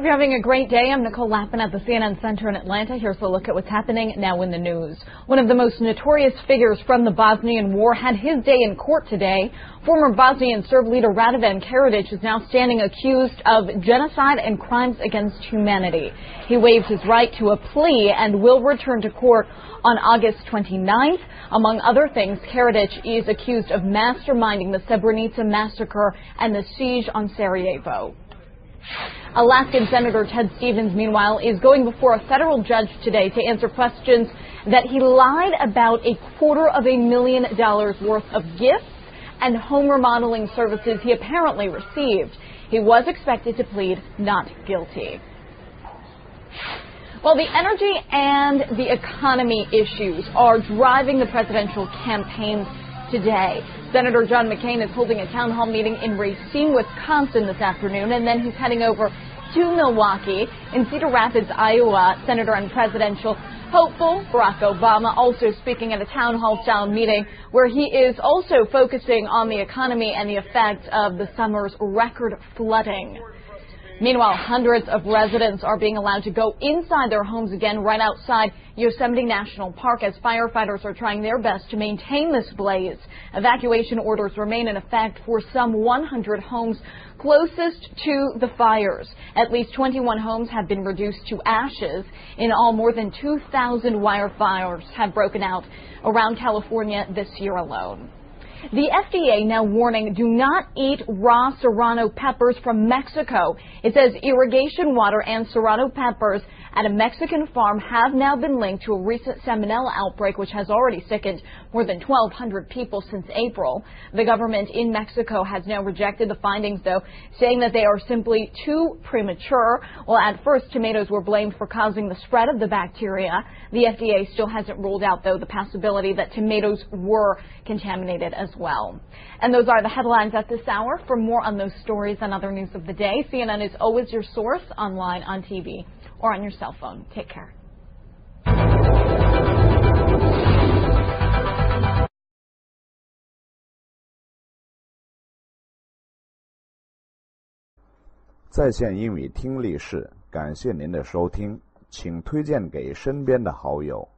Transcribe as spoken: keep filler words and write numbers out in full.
you're having a great day. I'm Nicole Lappin at the C N N Center in Atlanta. Here's a look at what's happening now in the news. One of the most notorious figures from the Bosnian War had his day in court today. Former Bosnian Serb leader Radovan Karadzic is now standing accused of genocide and crimes against humanity. He waived his right to a plea and will return to court on August twenty-ninth. Among other things, Karadzic is accused of masterminding the Srebrenica massacre and the siege on Sarajevo. Alaskan Senator Ted Stevens, meanwhile, is going before a federal judge today to answer questions that he lied about a quarter of a million dollars worth of gifts and home remodeling services he apparently received. He was expected to plead not guilty. Well, the energy and the economy issues are driving the presidential campaign today. Senator John McCain is holding a town hall meeting in Racine, Wisconsin this afternoon, and then he's heading over to Milwaukee. In Cedar Rapids, Iowa, Senator and presidential hopeful Barack Obama also speaking at a town hall style meeting where he is also focusing on the economy and the effects of the summer's record flooding. Meanwhile, hundreds of residents are being allowed to go inside their homes again right outside Yosemite National Park as firefighters are trying their best to maintain this blaze. Evacuation orders remain in effect for some one hundred homes closest to the fires. At least twenty-one homes have been reduced to ashes. In all, more than two thousand wildfires have broken out around California this year alone. The F D A now warning do not eat raw serrano peppers from Mexico. It says irrigation water and serrano peppers at a Mexican farm have now been linked to a recent salmonella outbreak, which has already sickened more than twelve hundred people since April. The government in Mexico has now rejected the findings, though, saying that they are simply too premature. Well, at first, tomatoes were blamed for causing the spread of the bacteria. The F D A still hasn't ruled out, though, the possibility that tomatoes were contaminated as well. And those are the headlines at this hour. For more on those stories and other news of the day, C N N is always your source, online, on T V, or on your cell phone. Take care. 在线英语听力室，感谢您的收听，请推荐给身边的好友。